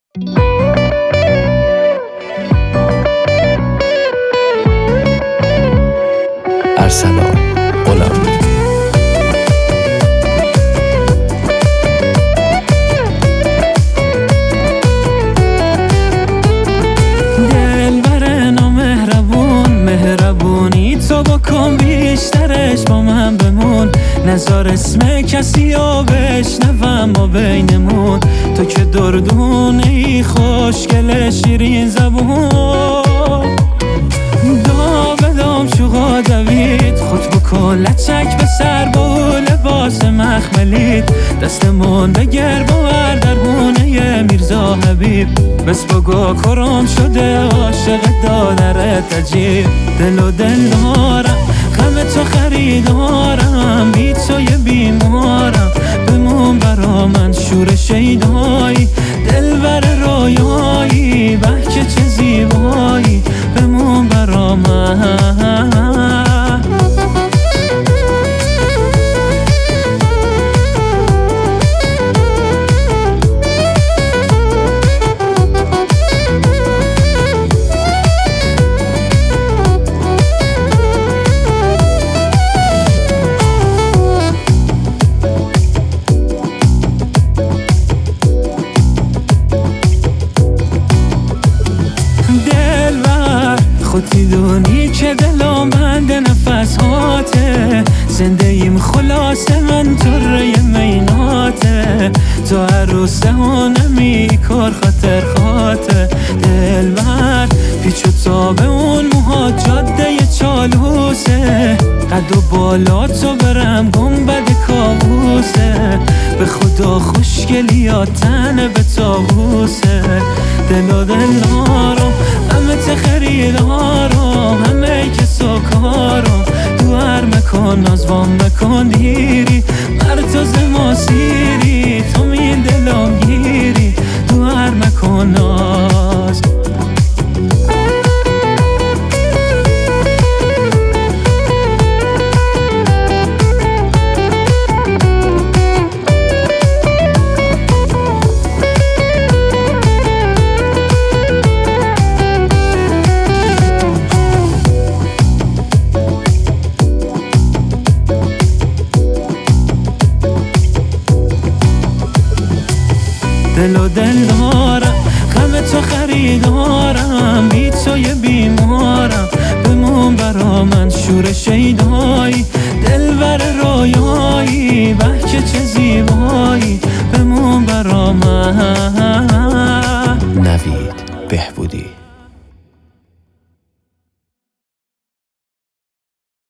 ارسلان غلامی. دلبر نامهربون، مهربونی تو بکن بیشترش، با من بمون، نذار اسم کسی رو بشنوم ما بینمون. تو که دردونه ای، خوشگل شیرین زبون، دام شوقا دوید، خود بکن لچک به سر با لباس مخملید، دستمون بگر باور در هونه میرزا حبیب، بس بگو کرم شده عاشق دادرت عجیب. دل و دل دارم، غم تو خریدارم، بی تو یه بیمارم، بمون برا من شور شیدایی، دلبر رویایی، بحکه چه زیبایی، بمون برا من. خودی دونی که دلم بند نفس هاته، زنده ایم خلاصه من طره میناته، تو عروسه ها نمی کار خاطر خاطر، دلبر پیچ و تابه اون موها جاده چالوسه، قد و بالا تو برم گنبد کابوسه، به خدا خوشگلیات تنه به تابوسه. دل و دل دارم، همه خریدارم، همه کسا کارم، دوار مکن نازوام مکن دیری، مرتاز ما سیری، تو می دلم گیری، دوار مکن ناز. دل و دل دارم، غم تو خریدارم، بی تو یه بیمارم، بمون برا من شور شیدایی، دلبر رویایی، بحکه چه زیبایی، بمون برا من. نوید بهبودی.